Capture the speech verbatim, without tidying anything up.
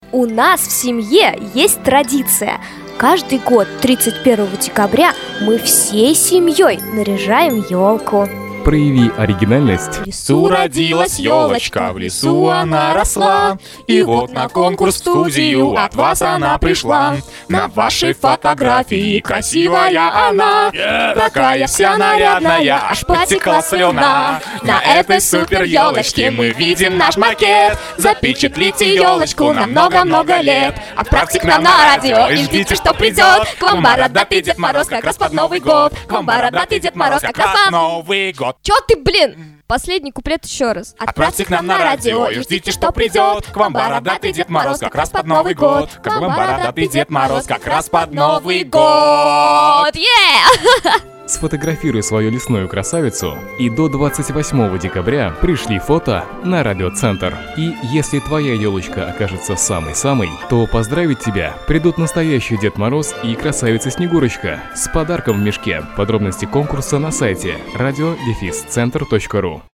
У нас в семье есть традиция. Каждый год тридцать первого декабря мы всей семьей наряжаем елку. Прояви оригинальность. В лесу родилась елочка, в лесу она росла, и вот на конкурс в студию от вас она пришла. На вашей фотографии красивая она, такая вся нарядная, аж потекла слюна. На этой супер елочке мы видим наш макет. Запечатлите елочку на много-много лет. Отправьте к нам на радио и ждите, что придет. К вам бородатый Дед Мороз как раз под Новый год. К вам бородатый Дед Мороз как раз под Новый год. Чё ты, блин? Последний куплет еще раз. Отправьте к нам на радио и ждите, что придет. К вам бородатый Дед Мороз как раз под Новый год. К вам бородатый Дед Мороз как раз под Новый год. Yeah! Сфотографируй свою лесную красавицу и до двадцать восьмого декабря пришли фото на Радиоцентр. И если твоя елочка окажется самой-самой, то поздравить тебя придут настоящий Дед Мороз и красавица Снегурочка с подарком в мешке. Подробности конкурса на сайте радио дефис центр точка ру.